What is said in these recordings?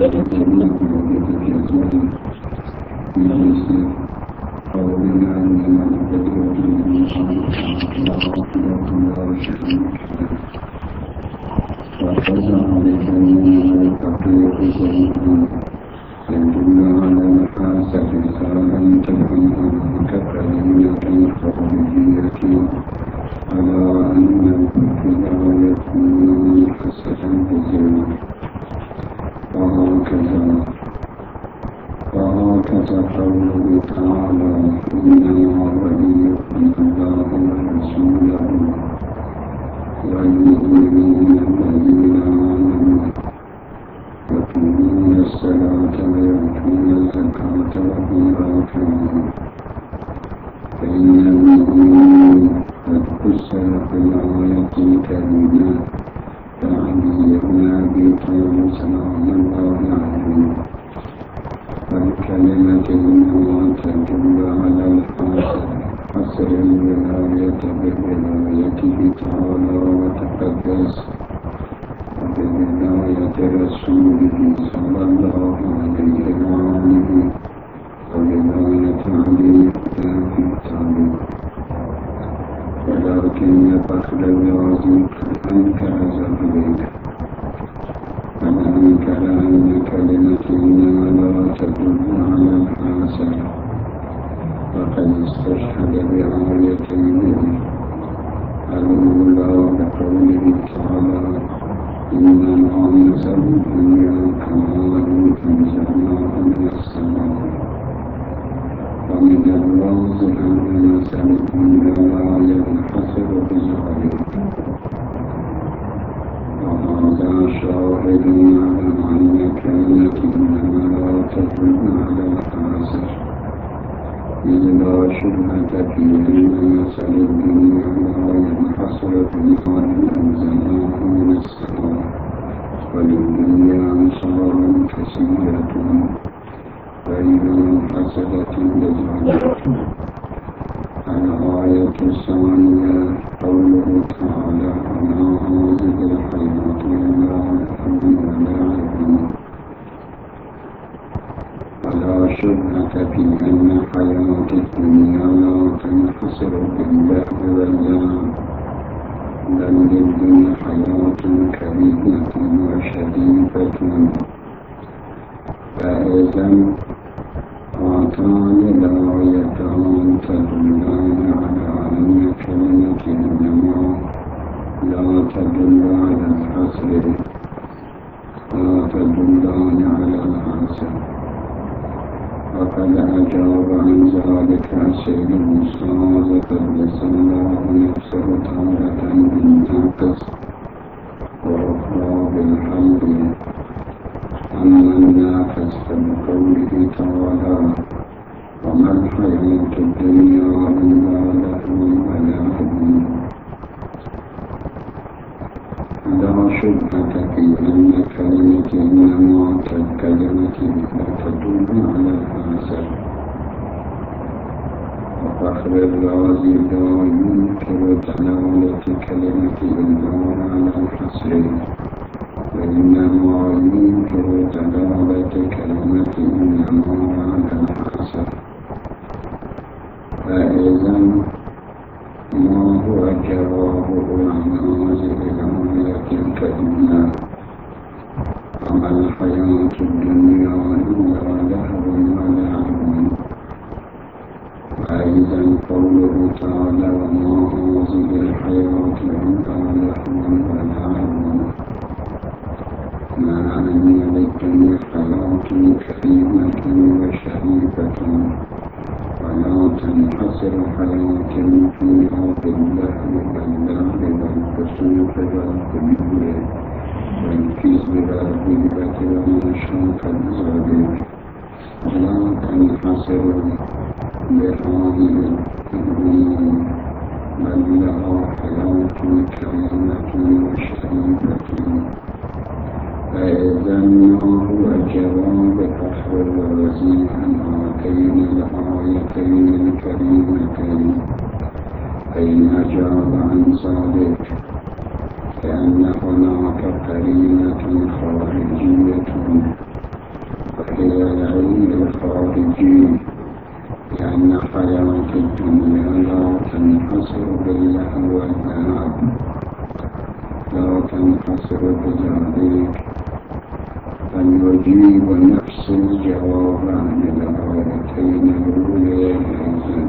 تجنب بجزمه بمثل قولنا إنما البدء بالإنسان لا شيء وقضى عليهم التقرير جميعا يدل على محاسن رسالة تكون ككلمة خارجية على أن الابتداء يكون حسنا بزمن وهكذا قوله تعالى إنما وليكم الله ورسوله والمؤمنون الذين آمنوا يقيمون الصلاة ويؤتون الزكاة وهم راكعون فإن المؤمنين قد فسر في الآية الكريمة فعلي بن أبي طالب سلام الله عليه والكلمة إنما تدل على حصر الولاية بولايته تعالى وتقدس وبولاية رسوله صلى الله عليه وآله وولاية علي بن أبي طالب ولكن فخر الرازي أنكر ذلك فأنكر أن كلمة إنما لا تدل على الحاصل وقد استشهد بآيتين الأولى بقوله تعالى إنما مثل الدنيا كماء أنزلناه من السماء ومن الواضح أن مثل الدنيا لا ينحصر بذلك وهذا شاهد على أن كلمة إنما لا تدل على الحاصل إذ لا شبهة في أن مثل الدنيا لا ينحصر بما أنزلناه من السماء وللدنيا أمثال كثيرة غير منحصرة بذلك. الآية الثانية قوله تعالى وما هذه الحياة إلا لهو ولعب ولا شبهة في أن حياة الدنيا لا تنحصر باللهو واللعب بل للدنيا حياة كريمة وشريفة فإذا هاتان الآيتان تدلان على أن كلمة إنما لا تدل على الحصر لا تدلان على الحصر وقد أجاب عن ذلك السيد الأستاذ قدس الله نفسه تارة بالناقص وأخرى بالحمد أما الناقص فبقوله تعالى وما الحياة الدنيا إلا لهو ولعب لا شبهة في أن كلمة إنما كالكلمة لا تدل على الحاصل وفخر الرازي لا ينكر دلالة كلمة إنما على الحصر وإنما ينكر دلالة كلمة إنما على الحصر فإذا ما هو جوابه عن هذه الآية الكريمة وما الحياة الدنيا إلا لهو ولعب وأيضا قوله تعالى وما هذه الحياة إلا لهو ولعب مع أن للدنيا حياة كريمة وشريفة ولا تنحصر حياة فيها باللهو واللعب والفسوق والفجور والكذب والغيبة وما شابه ذلك ولا تنحصر بهذه الأمور بل لها حياة كريمة وشريفة فإذا هو جواب فخر الرازي عن هاتين الآيتين الكريمتين أين أجاب عن ذلك لأن هناك قرينة خارجية الخارجين، لأن حياة الدنيا لا تنحصر باللهو واللعب، لا تنحصر بذلك، بل يجيب نفس الجواب عن الآيتين الأوليين،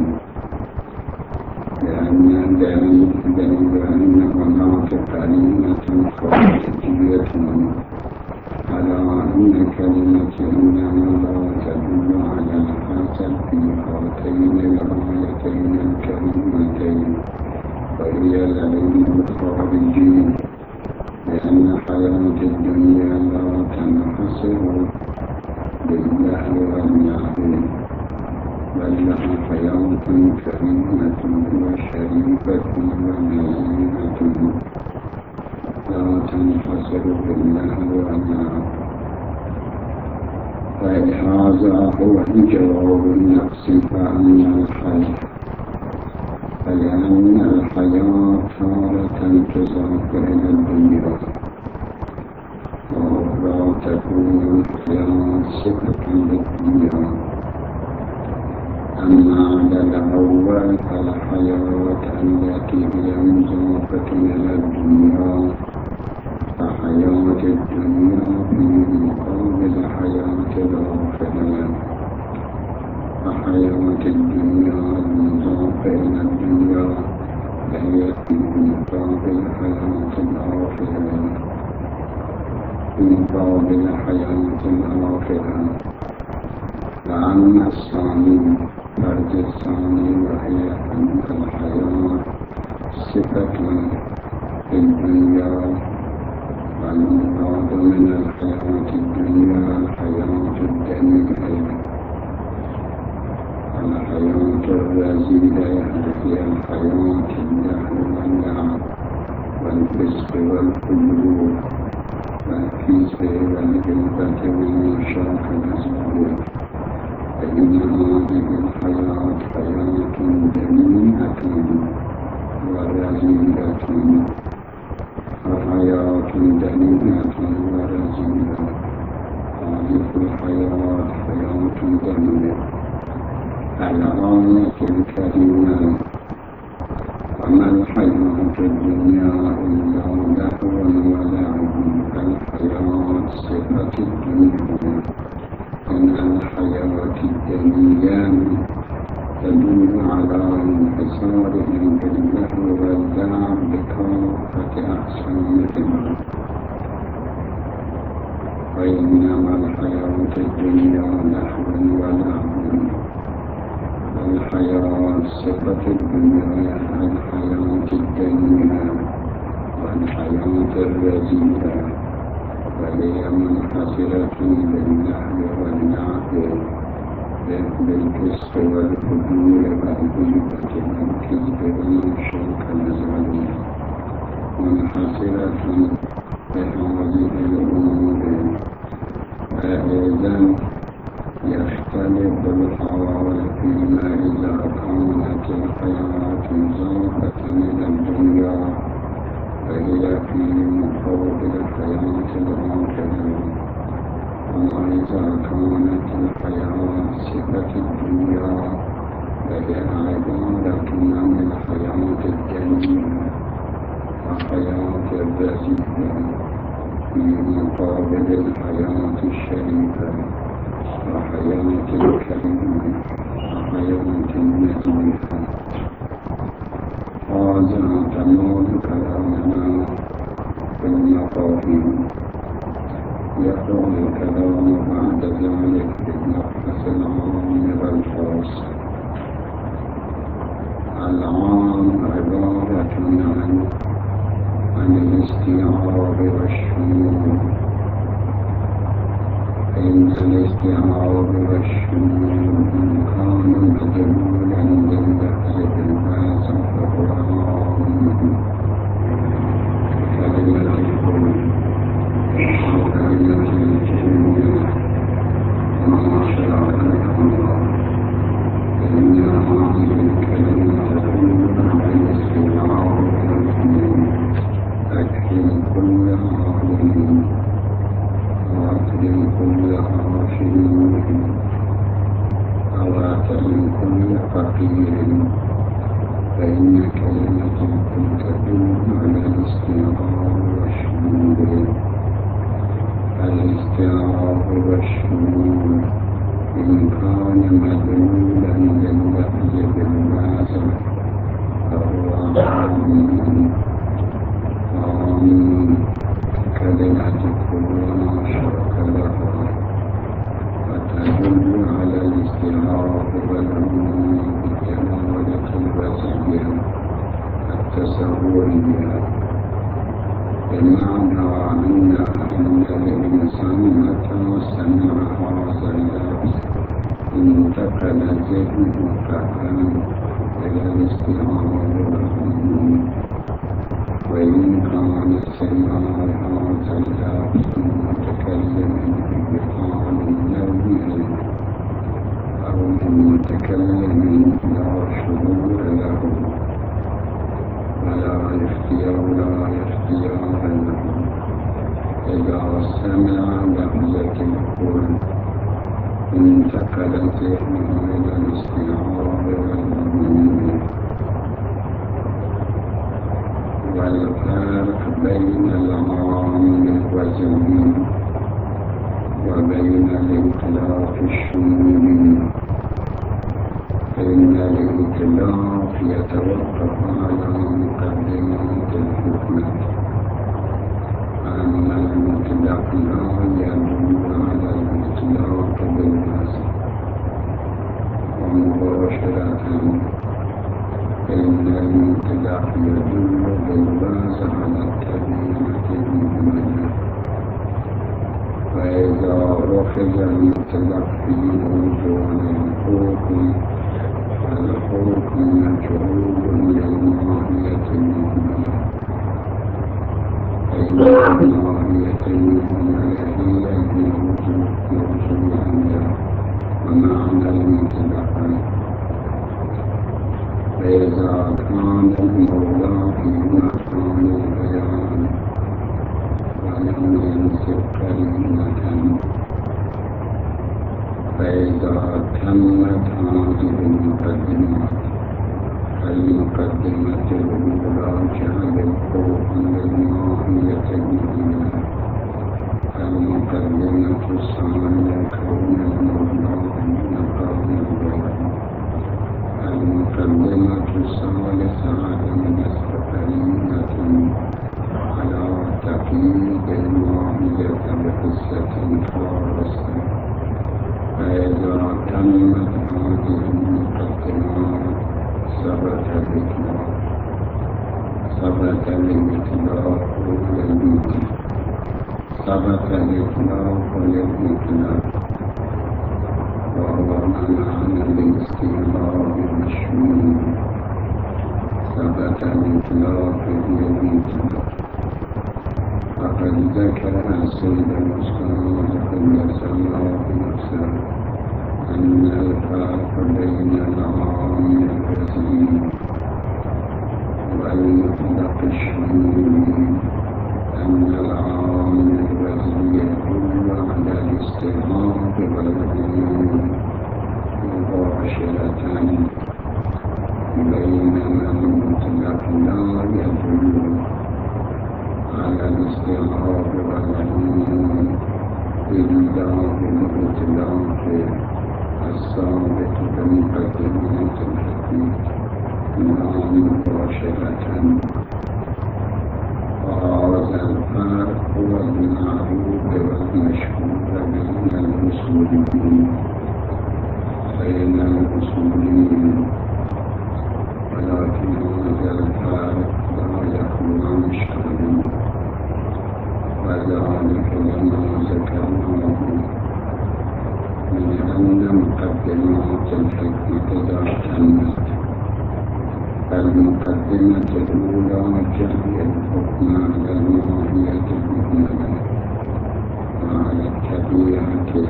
لأن هناك قرينة خارجية على أن كلمة إنما لا تدل على الحسد في هاتين الآيتين الكريمتين، وهي العلم الخارجي، لأن حياة الدنيا لا تنحصر باللهو واللعب، بل لها حياة كريمة وشريفة ونزيهة لا تنحصر باللهو واللعب. فهذا هو الجواب النفس، فلأن الحياة تارة تضاف إلى الدنيا، وأخرى تكون الحياة صفة للدنيا. أما على الأول فالحياة التي هي مضافة إلى الدنيا، فحياة الدنيا في مقابل حياة الآخرة، فحياة الدنيا المضافة إلى الدنيا فهي في مقابل حياة الآخرة، في مقابل حياة الآخرة. فأما الثاني فرد الثاني وهي أن الحياة صفة في الدنيا، والمراد من الحياة الدنيا الحياة الدنيئة، الحياة الرذيلة هي الحياة اللهو واللعب والفسق والفجور والكذب والغيبة والمشاق والزور، فإن هذه الحياة حياة دنيئة ورذيلة، فحياة دنيئة ورذيلة. هذه الحياة حياة دنيئة. الآية الكريمة: وما الحياة الدنيا إلا لهو ولعب، الحياة صفة الدنيا، إن الحياة الدنيا تدل على انحصارهم باللهو واللعب بكافة أقسامهما، وإنما الحياة الدنيا لهو ولعب، الحياة صفة الدنيا الحياة الدنيا والحياة الرذيلة، وهي منحصرة باللهو واللعب بالفسق والفجور والغيبة والكذب والمشاق والزور، منحصرة بهذه الأمور. فإذا يختلف الحوال فيما إذا كانت الحياة مضافة إلى الدنيا فهي في مقابل حياة الآخرة، وما إذا كانت الحياة صفة الدنيا فهي عبارة عن الحياة الدنيا وحياة الرذيلة في مقابل الحياة الشريفة وحياة الكريمة وحياة النزيهة. هذا تمام كلامنا في المقاهي. يقول الكلام بعد ذلك في المبحث العام والخاص. العام عبارة عن الاستيعاب والشمول، إن الاستيعاب والشمول إن كان مدلولا لللفظ بالباس فهو عام كلمة الكل وكلمة الجميع وما شاء الله، فإن هذه الكلمة تدل على الاستيعاب والشمول، أكرم كل عالم وأكرم كل عاشرين الأخوات من كل فقير فإن كلمة الكل تدل على الاستعراض والشمول. الاستعراض والشمول إن كان مدلولا لللفظ باللازم فهو عام كلمة كل ما شرك لها فتدل على الاستعراض والعموم بجمالة الوزن التصورية، بمعنى أن الإنسان متى سمع هذا اللفظ انتقل ذهنه فهم إلى الاستعراض والعموم. وإن كان سمع هذا اللفظ متكلم بحال نوعه أو متكلم لا شعور له ولا اختيار له، إذا سمع لفظة القول انتقل ذهنه إلى الاستعراض والعموم. والفرق بين العام والزمين وبين الإطلاق الشمولي فإن الإطلاق يتوقف على مقدمات الحكمة، أما المطلق لا يدل على الإطلاق بالنص. ومباشرة فإن المطلق يدل بالباس على الكلمة المهملة، وإذا أخذ المطلق في موضوع الحكم فالحكم مجعول للماهية المهملة، فإن الماهية المهملة هي موضوعها ومعنى المطلق. فإذا كان المولى في مكان البيان ولم ينسب كلمة، فإذا تمت هذه المقدمات فالمقدمة الأولى جعل القرآن للماهية المهمة، المقدمة الثانية كون المولى في مكان البيان، المقدمة الثالثة عدم نسبة على تقييد الماهية بقصة خالصة. فإذا تمت هذه المقدمات ثبت الإطلاق للمطلق، وهو معنى الاستعراض والشمول. ثبت الإطلاق للمطلق. فقد ذكر السيد المصطفى قدس الله نفسه أن الفرق بين العام الرسمي والمطلق الشمولي أن العام الرسمي يدل على الاستعراض والعموم مباشرة، بينما المطلق لا يدل على الاستعراض والعموم إلا بالإطلاق الثابت بمقدمات الحديث لا مباشرة. وهذا الفرق هو المعروف والمشهور بين الأصوليين ولكن هذا الفرق لا يخلو مشكلا، وذلك لما ذكرناه من أن مقدمات الحكمة إذا تمت فالمقدمة الأولى جعل الحكم على الماهية المهملة وعلى الطبيعة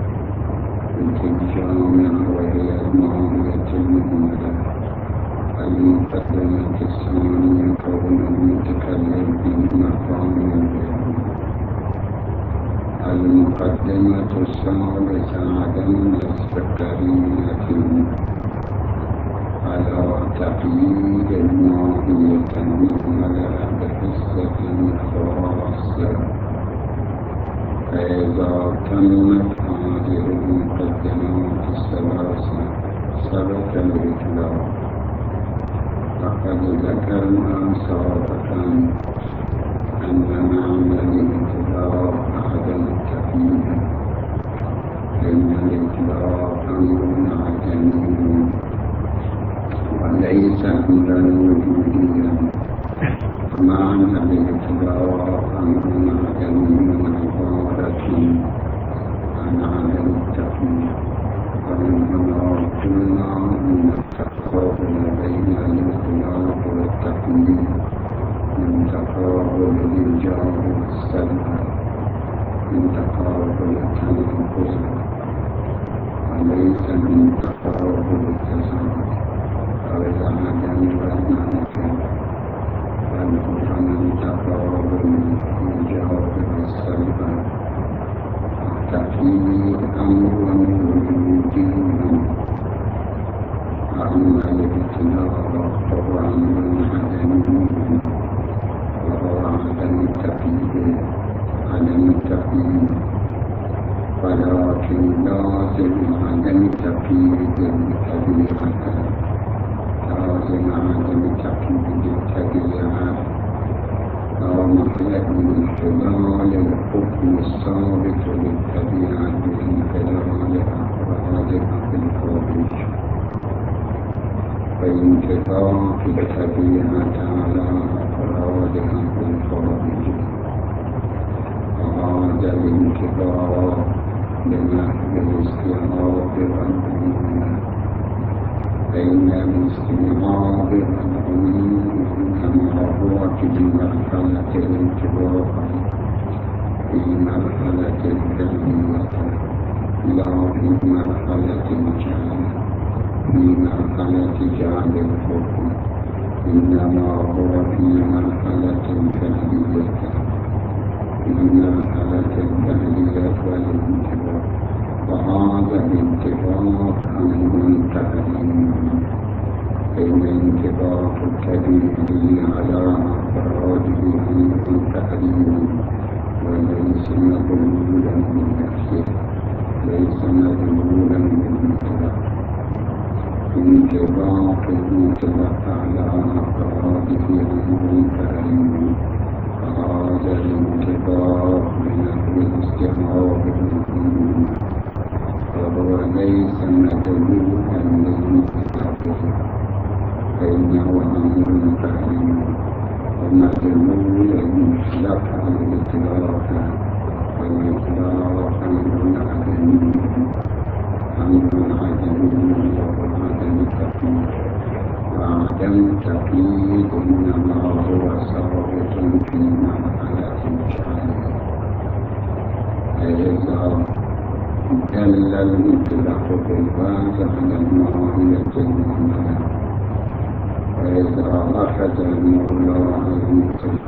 الجامعة وهي الماهية المهملة. المقدمة الثانية كون المتكلم في مقام البيان. المقدمة الثالثة عدم الاستقرارية على تقييد الماهية المهملة بحصة خاصة. فإذا تمت هذه المقدمات الثلاثة ثبت الإطلاق. فقد ذكرنا سابقا أن معنى الإطلاق عدم التقييد، فإن الإطلاق أمر عدمي وليس أمرا وجوديا. معنى الإطلاق أمر عدمي عبارة عن عدم التقييد. ومن هنا قلنا أن التقابل بين الإطلاق والتقييد من تقابل الإيجاب والسلب، من تقابل التناقض وليس من تقابل التزامن أو العدم والمعرفة، بل هو من تقابل الإيجاب والسلب. التقييد أمر وجودي، وأما الإطلاق فهو أمر عدمي وهو عدم التقييد. ولكن لازم عدم التقييد الطبيعة، لازم عدم التقييد الطبيعة لا محل من خلال الحكم الثابت للطبيعة من خلال أفرادها في الخارج، وانطباق الطبيعة على أفرادها في الخارج. وهذا الانطباق بنحو الاستيعاب والعموم، بين الاستيعاب والعموم إنما هو في مرحلة الانطباق، في مرحلة الكلمة، لا في مرحلة الجعل، في مرحلة جعل الحكم، إنما هو في مرحلة الكلمة، في مرحلة التهلية والانتباه. وهذا الانتباه أمر تهليل، بين انتباه التهليل على أفراده أمر تهليل وليس مدلولا من نفسه، ليس مدلولا من مطلق. انتباه المطلق على أفراده أمر تهليل، وهذا الانتباه من أجل استيعاب العموم، وهو ليس مدلولا لمطلقه، فإنه أمر تهليل. ومدلول المطلق على الإطلاق، والإطلاق أمر عدمي، أمر عدمي وهو عدم التقييد. وعدم التقييد إنما هو ثابت في مرحلة الجعل. فإذا دل المطلق بالواقع على الماهية المهملة، وإذا أخذ المولى المطلق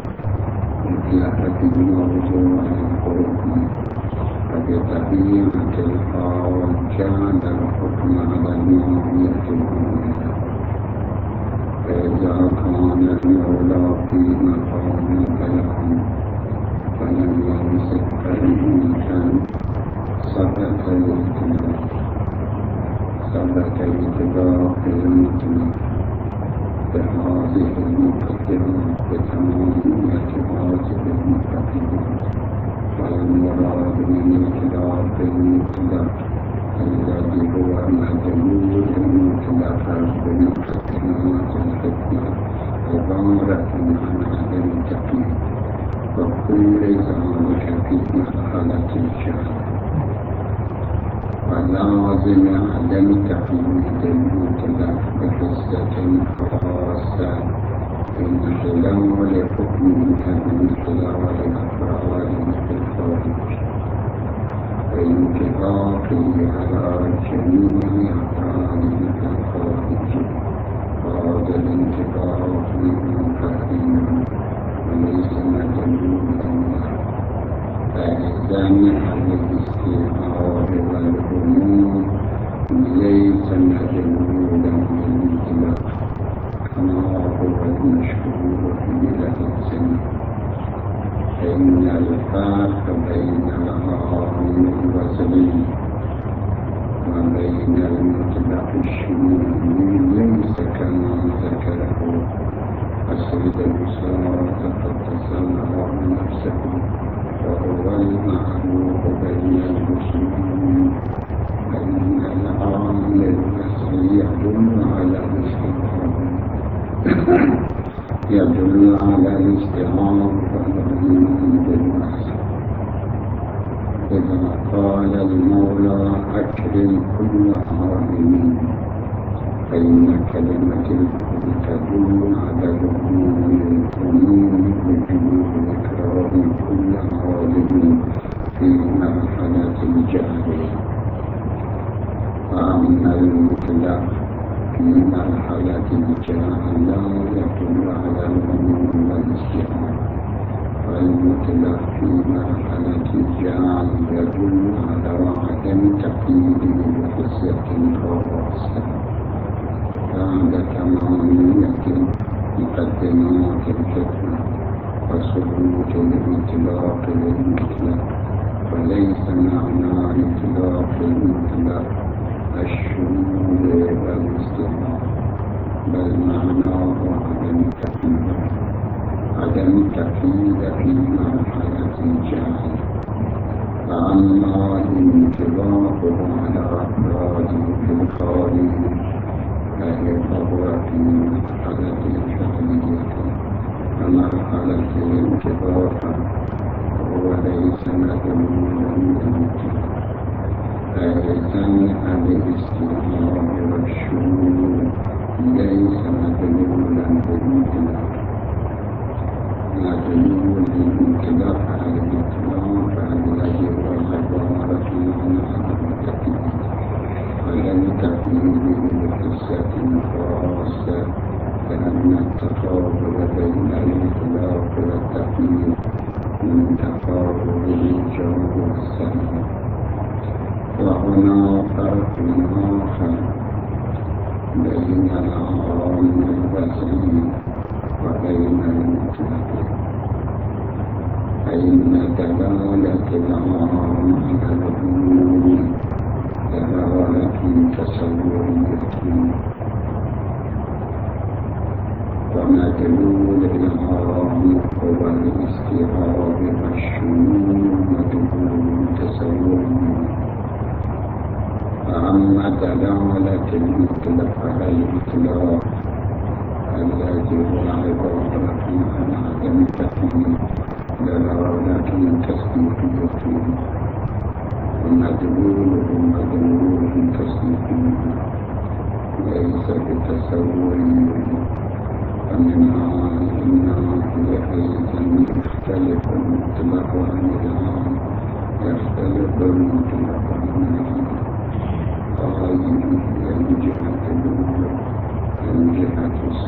بالموضوع الحكم، فبطبيعة الحال كان الحكم على الماهية المهملة. فإذا كان المولى في مقام البيان فلم يمسك الإنسان ثبت الإطلاق المطلق بهذه المقدمات بتمامية هذه المقدمات. والمراد من الإطلاق المطلق الذي هو مدلول المطلق بمقدمات الحكمة عبارة عن عدم التقييد، وكل ذلك في مرحلة الجهل. ولازم عدم تقييد المطلق بحصة خاصة من خلال حكم من خلال الأفراد في الخارج، وانطباقه على جميع أفراد في الخارج. وهذا الانطباق منه تقييد وليس مدلولا فإذن الاستعارة والعموم ليس مدلولا بالإطلاق كما هو المشهور في بلاد السنة، فإن الفرق بين العام الوصلي وبين المطلق الشمولي ليس كما ذكره السيد الوساط قد تصنع نفسه، وهو المعروف بين المسلمين أن العام الوصلي يدل على الاستعارة والعموم بالوصف. إذا قال المولى أكرم كل عالم، فإن كلمة الكل تدل على العموم بوجوب إكرام كل عالم في مرحلة الجاهلية، وأما المطلق في مرحلة الجاهلية يدل على العموم والاستعارة، والمطلق في مرحلة الجهل يدل على عدم تقييده بخصية خاصة. بعد تمامية مقدمات الحكمة وثبوت الإطلاق للمطلق، وليس معنى إطلاق المطلق الشمول والاستعارة، بل معناه عدم التقييد في مرحلة الجهل. فأما انطباقه على أفراده في الخارج فهو في مرحلة الجاهلية، ومرحلة الانطباق هو ليس مدلولا بالمطلق، فإذن الاستعارة والشمول ليس مدلولا بالمطلق. مدلول الانطلاق على الإطلاق الذي هو عبارة عن عدم التقييد، ولم تقييد بخصية خاصة، لأن التقابل بين الإطلاق والتقييد من تقابل الجو والسمع. وهنا فرق آخر بين العام الوصلي وبين المطلق، فإن دلالة العام على العموم دلالة تصورية، ومدلول العام هو الاستعارة والشمول مدلول تصوري. فأما دلالة المطلق على الإطلاق الذي هو عبارة عن عدم التقييد دلالة تصديقية، ومدلوله مدلول تصديقي ليس بتصوري. ومنها أيضا يختلف المطلق عن العام، يختلف المطلق عن العام. هذه هي الجهة الأولى، الجهة